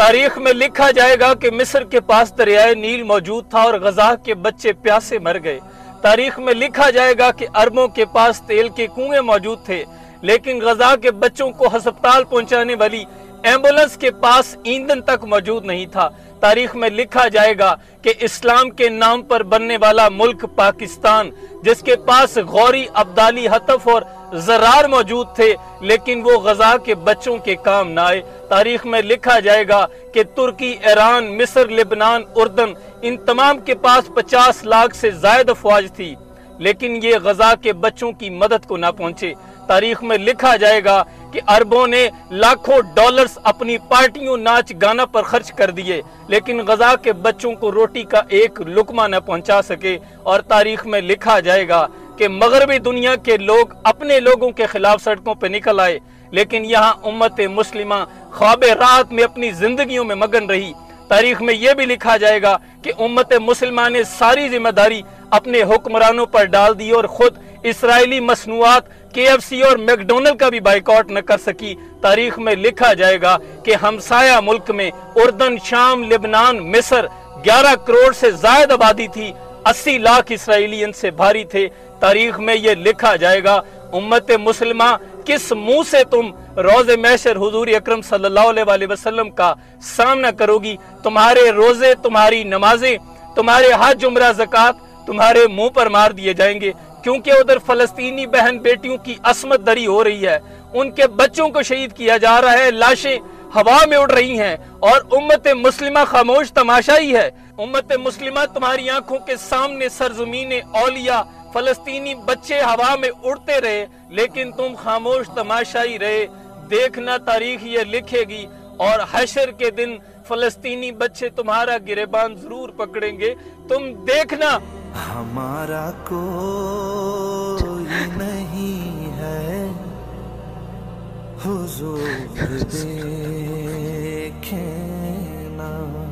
तारीख में लिखा जाएगा कि मिस्र के पास दरियाए नील मौजूद था और गजा के बच्चे प्यासे मर गए। तारीख में लिखा जाएगा कि अरबों के पास तेल के कुएं मौजूद थे, लेकिन गजा के बच्चों को अस्पताल पहुंचाने वाली एम्बुलेंस के पास ईंधन तक मौजूद नहीं था। तारीख में लिखा जाएगा कि इस्लाम के नाम पर बनने वाला मुल्क पाकिस्तान, जिसके पास गौरी, अब्दाली, हतफ और जरार मौजूद थे, लेकिन वो गजा के बच्चों के काम न आए। तारीख में लिखा जाएगा कि तुर्की, ईरान, मिस्र, लेबनान, उर्दन, इन तमाम के पास 50 लाख से ज्यादा अफवाज थी, लेकिन ये गजा के बच्चों की मदद को ना पहुंचे। तारीख में लिखा जाएगा कि अरबों ने लाखों डॉलर्स अपनी पार्टियों, नाच गाना पर खर्च कर दिए, लेकिन गजा के बच्चों को रोटी का एक लुकमा न पहुंचा सके। और तारीख में लिखा जाएगा कि मगरबी दुनिया के लोग अपने लोगों के खिलाफ सड़कों पर निकल आए, लेकिन यहाँ उम्मत मुस्लिमा ख्वाब राहत में अपनी जिंदगियों में मगन रही। तारीख में यह भी लिखा जाएगा कि उम्मत मुस्लिमा ने सारी जिम्मेदारी अपने हुक्मरानों पर डाल दी और खुद इसराइली मसनूआत KFC और मैकडोनल्ड का भी बाइकआउट न कर सकी। तारीख में लिखा जाएगा कि हमसाया मुल्क में उर्दन, शाम, लेबनान, मिस्र 11 करोड़ से ज्यादा आबादी थी, 80 लाख इसराइली इनसे भारी थे। तारीख में ये लिखा जाएगा उम्मत मुस्लिमा किस मुंह से तुम रोज़े महशर हुजूर अकरम सल्लल्लाहु अलैहि वसल्लम का सामना करोगी। तुम्हारे रोजे, तुम्हारी नमाजें, तुम्हारे हज, उम्रा, ज़कात तुम्हारे मुंह पर मार दिए जाएंगे, क्योंकि उधर फलस्तीनी बहन बेटियों की असमत दरी हो रही है, उनके बच्चों को शहीद किया जा रहा है, लाशें हवा में उड़ रही हैं और उम्मत मुस्लिमा खामोश तमाशाई है। उम्मत मुस्लिमा तुम्हारी आंखों के सामने सरजमीन औलिया, फलस्तीनी बच्चे हवा में उड़ते रहे, लेकिन तुम खामोश तमाशाई रहे। देखना तारीख ये लिखेगी और हशर के दिन फलस्तीनी बच्चे तुम्हारा गिरेबान जरूर पकड़ेंगे। तुम देखना। हमारा कोई नहीं है हुजूर देखे ना।